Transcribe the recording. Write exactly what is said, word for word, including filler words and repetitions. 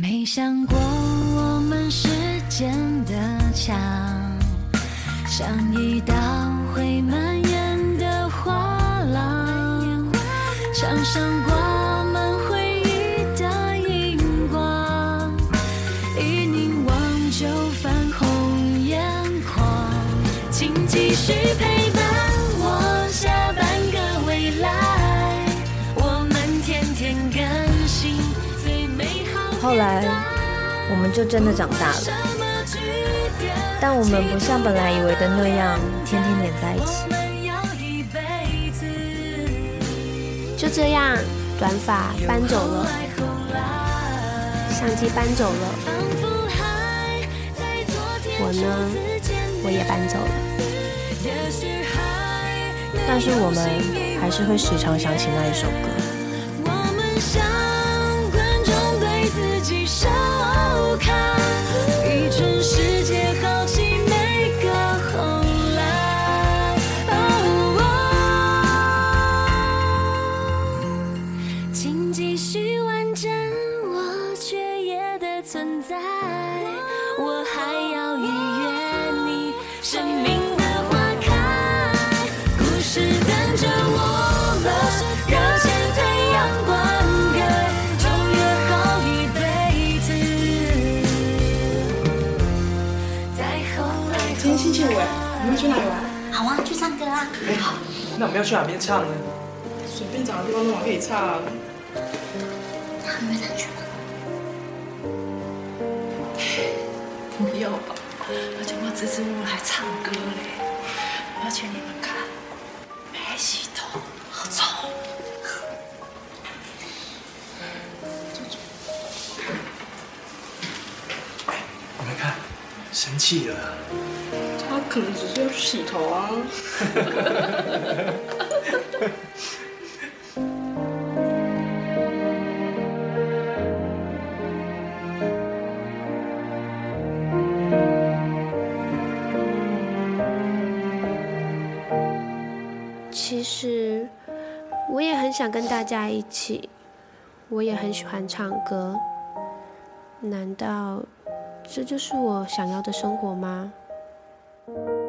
没想过我们之间的墙，像一道会蔓延的画廊，墙上挂满回忆的荧光，一凝望就泛红眼眶。请继续陪伴我下半个未来，我们天天更新最美好的。 后来我们就真的长大了，但我们不像本来以为的那样天天黏在一起。 就这样，短发搬走了，相机搬走了，我呢，我也搬走了。 但是我们还是会时常想起那一首歌。 我们像观众对自己收看，一瞬世界好奇每个后来。哦哦，请继续完整我缺页的存在，我还要预约你生命的花开，故事等着我们，热情培养灌溉，超越好一辈子。再后来， 今天星期五哎，你们去哪里玩？ 好啊，去唱歌啊！ 好， 那我们要去哪边唱呢？ 随便找个地方都可以唱。 他们会上去吗？ 不要吧，而且我支支吾吾来唱歌嘞，而且你们看，没洗头，好臭。 你们看，生气了。 他可能只是要去洗头啊。 其实我也很想跟大家一起，我也很喜欢唱歌。难道这就是我想要的生活吗？